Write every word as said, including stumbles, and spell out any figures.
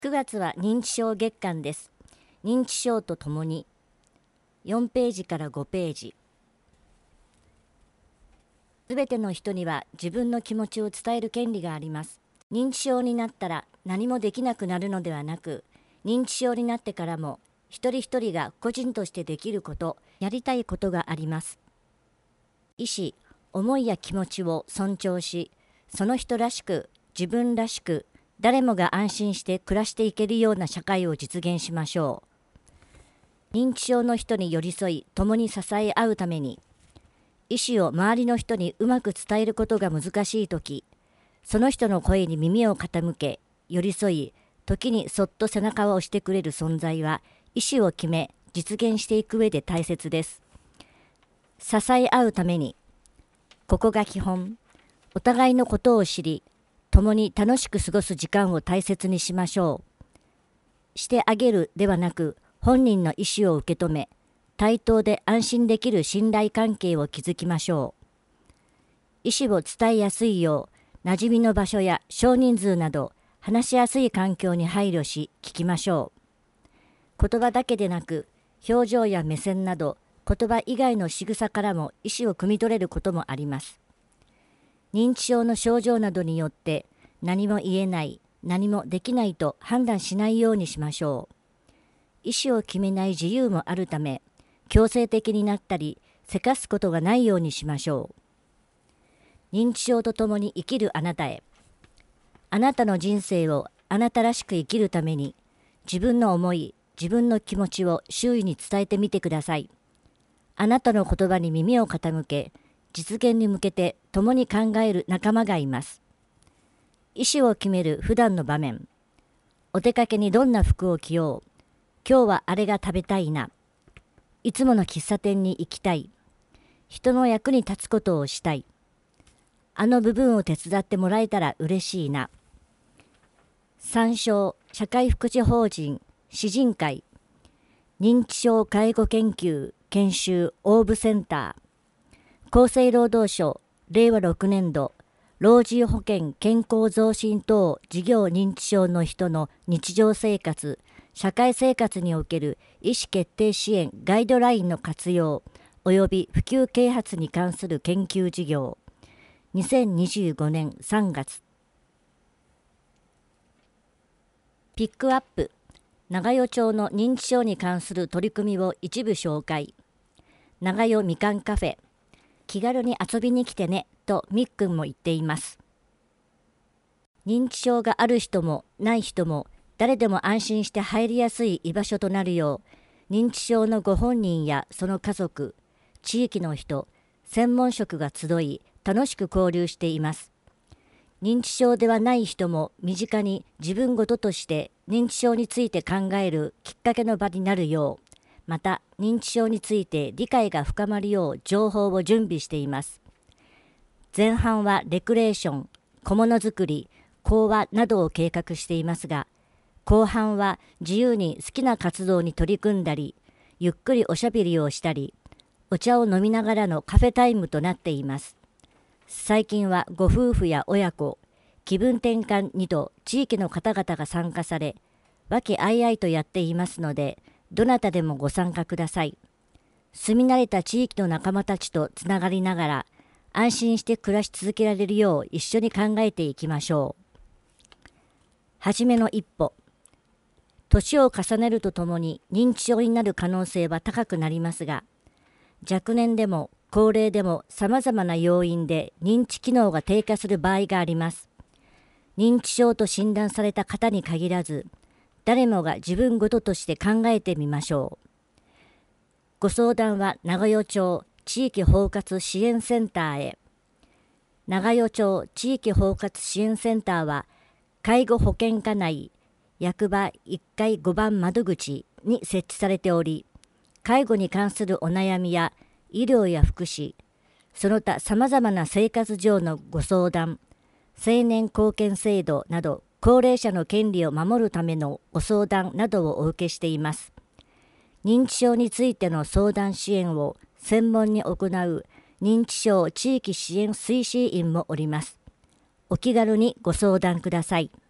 くがつは認知症月間です。認知症とともによんページからごページ。すべての人には自分の気持ちを伝える権利があります。認知症になったら何もできなくなるのではなく、認知症になってからも一人一人が個人としてできること、やりたいことがあります。意思、思いや気持ちを尊重し、その人らしく、自分らしく、誰もが安心して暮らしていけるような社会を実現しましょう。認知症の人に寄り添い、共に支え合うために、意思を周りの人にうまく伝えることが難しいとき、その人の声に耳を傾け、寄り添い、時にそっと背中を押してくれる存在は、意思を決め、実現していく上で大切です。支え合うために、ここが基本、お互いのことを知り、共に楽しく過ごす時間を大切にしましょう。してあげるではなく、本人の意思を受け止め、対等で安心できる信頼関係を築きましょう。意思を伝えやすいよう、馴染みの場所や少人数など、話しやすい環境に配慮し、聞きましょう。言葉だけでなく、表情や目線など、言葉以外の仕草からも意思を汲み取れることもあります。認知症の症状などによって何も言えない、何もできないと判断しないようにしましょう。意思を決めない自由もあるため、強制的になったり、せかすことがないようにしましょう。認知症とともに生きるあなたへ。あなたの人生をあなたらしく生きるために、自分の思い、自分の気持ちを周囲に伝えてみてください。あなたの言葉に耳を傾け、実現に向けて共に考える仲間がいます。意思を決める普段の場面。お出かけにどんな服を着よう。今日はあれが食べたいな。いつもの喫茶店に行きたい。人の役に立つことをしたい。あの部分を手伝ってもらえたら嬉しいな。参照社会福祉法人詩人会認知症介護研究研修オーブセンター厚生労働省れいわろくねんど老人保険健康増進等事業認知症の人の日常生活社会生活における意思決定支援ガイドラインの活用及び普及啓発に関する研究事業にせんにじゅうごねんさんがつ。ピックアップ長与町の認知症に関する取り組みを一部紹介。長与みかんカフェ気軽に遊びに来てねとみっくんも言っています。認知症がある人もない人も誰でも安心して入りやすい居場所となるよう認知症のご本人やその家族、地域の人、専門職が集い楽しく交流しています。認知症ではない人も身近に自分ごととして認知症について考えるきっかけの場になるようまた認知症について理解が深まるよう情報を準備しています。前半はレクレーション、小物作り、講話などを計画していますが、後半は自由に好きな活動に取り組んだり、ゆっくりおしゃべりをしたり、お茶を飲みながらのカフェタイムとなっています。最近はご夫婦や親子、気分転換にと地域の方々が参加され、和気あいあいとやっていますので、どなたでもご参加ください。住み慣れた地域の仲間たちとつながりながら、安心して暮らし続けられるよう一緒に考えていきましょう。はじめの一歩。年を重ねるとともに認知症になる可能性は高くなりますが、若年でも高齢でもさまざまな要因で認知機能が低下する場合があります。認知症と診断された方に限らず、誰もが自分ごととして考えてみましょう。ご相談は長与町地域包括支援センターへ。長与町地域包括支援センターは、介護保険課内役場いっかいごばん窓口に設置されており、介護に関するお悩みや医療や福祉、その他さまざまな生活上のご相談、成年後見制度など高齢者の権利を守るためのご相談などをお受けしています。認知症についての相談支援を専門に行う認知症地域支援推進員もおります。お気軽にご相談ください。